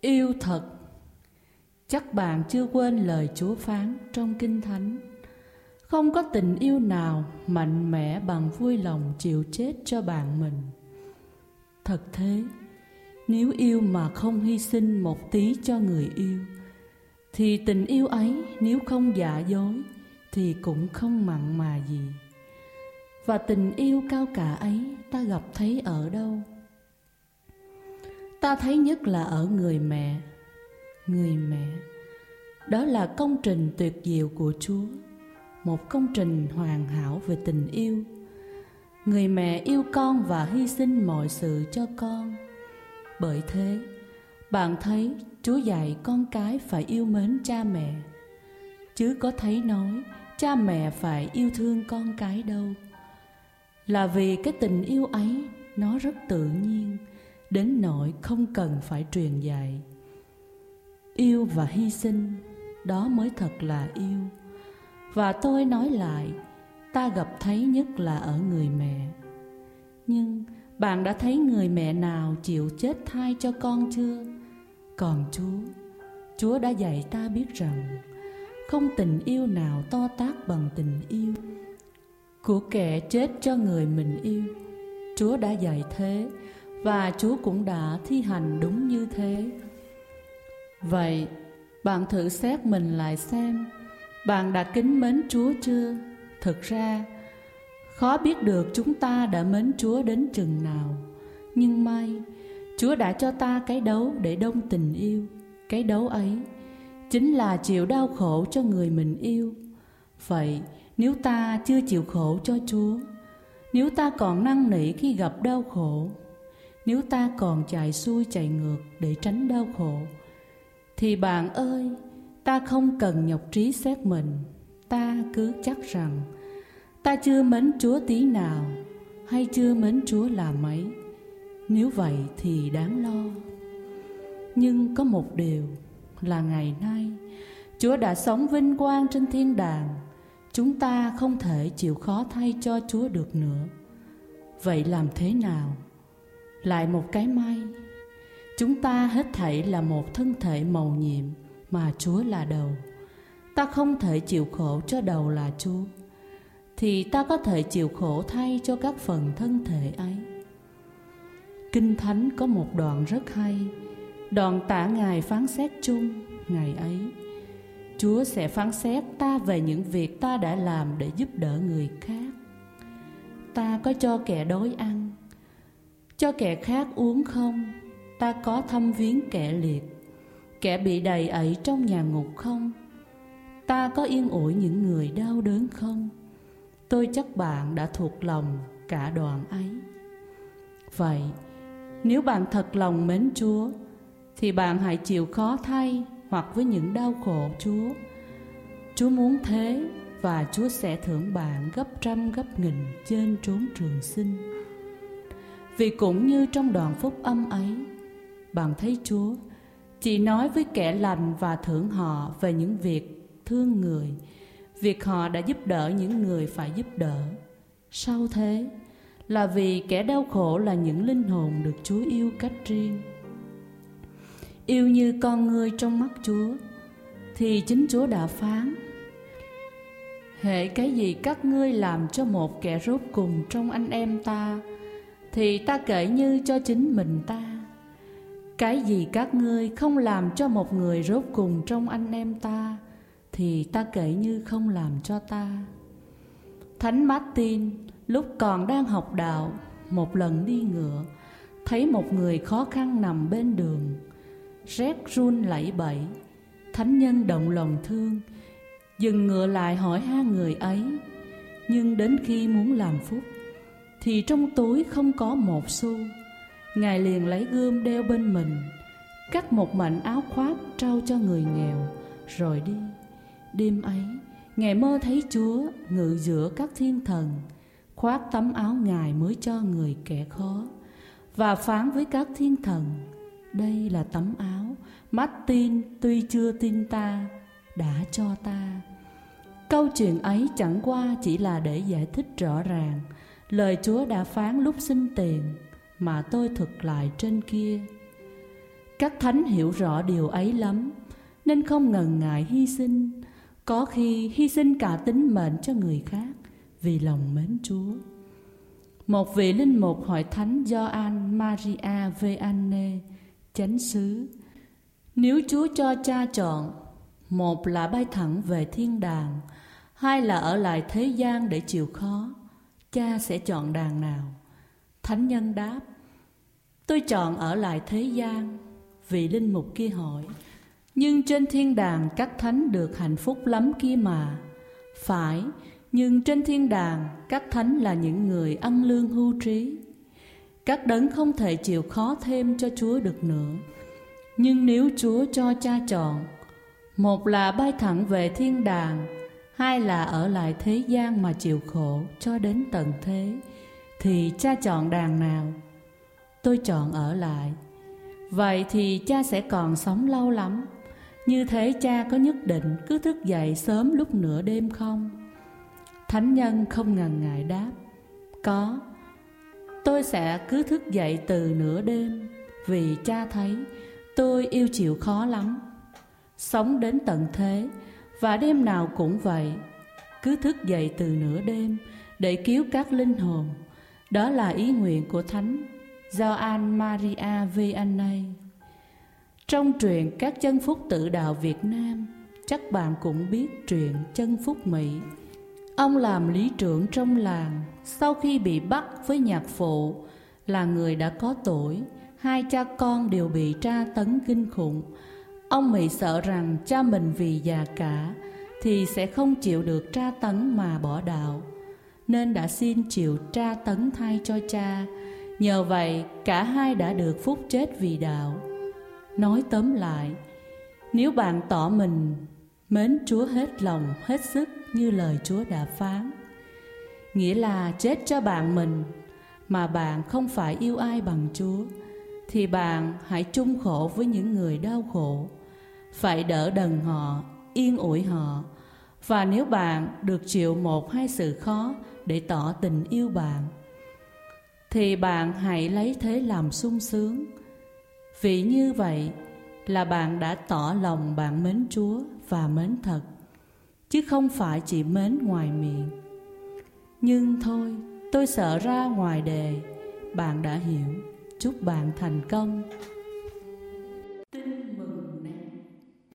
Yêu thật. Chắc bạn chưa quên lời Chúa phán trong Kinh Thánh: không có tình yêu nào mạnh mẽ bằng vui lòng chịu chết cho bạn mình. Thật thế, nếu yêu mà không hy sinh một tí cho người yêu, thì tình yêu ấy nếu không giả dối thì cũng không mặn mà gì. Và tình yêu cao cả ấy ta gặp thấy ở đâu? Ta thấy nhất là ở người mẹ. Người mẹ, đó là công trình tuyệt diệu của Chúa, một công trình hoàn hảo về tình yêu. Người mẹ yêu con và hy sinh mọi sự cho con. Bởi thế, bạn thấy Chúa dạy con cái phải yêu mến cha mẹ, chứ có thấy nói cha mẹ phải yêu thương con cái đâu. Là vì cái tình yêu ấy nó rất tự nhiên, đến nỗi không cần phải truyền dạy. Yêu và hy sinh, đó mới thật là yêu. Và tôi nói lại, ta gặp thấy nhất là ở người mẹ. Nhưng bạn đã thấy người mẹ nào chịu chết thay cho con chưa? Còn Chúa đã dạy ta biết rằng không tình yêu nào to tát bằng tình yêu của kẻ chết cho người mình yêu. Chúa đã dạy thế, và Chúa cũng đã thi hành đúng như thế. Vậy, bạn thử xét mình lại xem, bạn đã kính mến Chúa chưa? Thực ra, khó biết được chúng ta đã mến Chúa đến chừng nào. Nhưng may, Chúa đã cho ta cái đấu để đông tình yêu. Cái đấu ấy chính là chịu đau khổ cho người mình yêu. Vậy, nếu ta chưa chịu khổ cho Chúa, nếu ta còn năn nỉ khi gặp đau khổ, nếu ta còn chạy xuôi chạy ngược để tránh đau khổ, thì bạn ơi, ta không cần nhọc trí xét mình. Ta cứ chắc rằng ta chưa mến Chúa tí nào, hay chưa mến Chúa là mấy. Nếu vậy thì đáng lo. Nhưng có một điều là ngày nay Chúa đã sống vinh quang trên thiên đàng. Chúng ta không thể chịu khó thay cho Chúa được nữa. Vậy làm thế nào? Lại một cái may, chúng ta hết thảy là một thân thể mầu nhiệm mà Chúa là đầu. Ta không thể chịu khổ cho đầu là Chúa, thì ta có thể chịu khổ thay cho các phần thân thể ấy. Kinh Thánh có một đoạn rất hay, đoạn tả Ngài phán xét chung. Ngày ấy, Chúa sẽ phán xét ta về những việc ta đã làm để giúp đỡ người khác. Ta có cho kẻ đói ăn, cho kẻ khác uống không? Ta có thăm viếng kẻ liệt, kẻ bị đầy ẩy trong nhà ngục không? Ta có yên ủi những người đau đớn không? Tôi chắc bạn đã thuộc lòng cả đoạn ấy. Vậy, nếu bạn thật lòng mến Chúa, thì bạn hãy chịu khó thay hoặc với những đau khổ Chúa. Chúa muốn thế, và Chúa sẽ thưởng bạn gấp trăm gấp nghìn trên chốn trường sinh. Vì cũng như trong đoạn phúc âm ấy, bạn thấy Chúa chỉ nói với kẻ lành và thưởng họ về những việc thương người, việc họ đã giúp đỡ những người phải giúp đỡ. Sau thế là vì kẻ đau khổ là những linh hồn được Chúa yêu cách riêng. Yêu như con ngươi trong mắt Chúa, thì chính Chúa đã phán: hễ cái gì các ngươi làm cho một kẻ rốt cùng trong anh em ta, thì ta kể như cho chính mình ta. Cái gì các ngươi không làm cho một người rốt cùng trong anh em ta, thì ta kể như không làm cho ta. Thánh Martin lúc còn đang học đạo, một lần đi ngựa, thấy một người khó khăn nằm bên đường, rét run lẩy bẩy. Thánh nhân động lòng thương, dừng ngựa lại hỏi han người ấy. Nhưng đến khi muốn làm phúc, thì trong túi không có một xu. Ngài liền lấy gươm đeo bên mình, cắt một mảnh áo khoác trao cho người nghèo, rồi đi. Đêm ấy, Ngài mơ thấy Chúa ngự giữa các thiên thần, khoác tấm áo Ngài mới cho người kẻ khó, và phán với các thiên thần: đây là tấm áo Martin tuy chưa tin ta, đã cho ta. Câu chuyện ấy chẳng qua chỉ là để giải thích rõ ràng lời Chúa đã phán lúc xin tiền, mà tôi thuật lại trên kia. các thánh hiểu rõ điều ấy lắm, nên không ngần ngại hy sinh, có khi hy sinh cả tính mệnh cho người khác vì lòng mến Chúa. Một vị linh mục hỏi Thánh Gioan Maria Vianney, chánh xứ: nếu Chúa cho cha chọn, một là bay thẳng về thiên đàng, hai là ở lại thế gian để chịu khó, cha sẽ chọn đàng nào? Thánh nhân đáp: tôi chọn ở lại thế gian. Vị linh mục kia hỏi: nhưng trên thiên đàng các thánh được hạnh phúc lắm kia mà. Phải, nhưng trên thiên đàng các thánh là những người ân lương hưu trí. Các đấng không thể chịu khó thêm cho Chúa được nữa. Nhưng nếu Chúa cho cha chọn, một là bay thẳng về thiên đàng, hai là ở lại thế gian mà chịu khổ cho đến tận thế, thì cha chọn đàng nào? Tôi chọn ở lại. Vậy thì cha sẽ còn sống lâu lắm. Như thế cha có nhất định cứ thức dậy sớm lúc nửa đêm không? Thánh nhân không ngần ngại đáp: có. Tôi sẽ cứ thức dậy từ nửa đêm, vì cha thấy tôi yêu chịu khó lắm. Sống đến tận thế, và đêm nào cũng vậy, cứ thức dậy từ nửa đêm để cứu các linh hồn. Đó là ý nguyện của Thánh Gioan Maria Vianney. Trong truyện các chân phúc tự đạo Việt Nam, chắc bạn cũng biết truyện chân phúc Mỹ. Ông làm lý trưởng trong làng, sau khi bị bắt với nhạc phụ là người đã có tuổi, hai cha con đều bị tra tấn kinh khủng. Ông Mỹ sợ rằng cha mình vì già cả thì sẽ không chịu được tra tấn mà bỏ đạo, nên đã xin chịu tra tấn thay cho cha. Nhờ vậy cả hai đã được phúc chết vì đạo. Nói tóm lại, nếu bạn tỏ mình mến Chúa hết lòng hết sức như lời Chúa đã phán, nghĩa là chết cho bạn mình, mà bạn không phải yêu ai bằng Chúa, thì bạn hãy chung khổ với những người đau khổ, phải đỡ đần họ, yên ủi họ. Và nếu bạn được chịu một hai sự khó để tỏ tình yêu bạn, thì bạn hãy lấy thế làm sung sướng, vì như vậy là bạn đã tỏ lòng bạn mến Chúa và mến thật, chứ không phải chỉ mến ngoài miệng. Nhưng thôi, tôi sợ ra ngoài đề. Bạn đã hiểu. Chúc bạn thành công.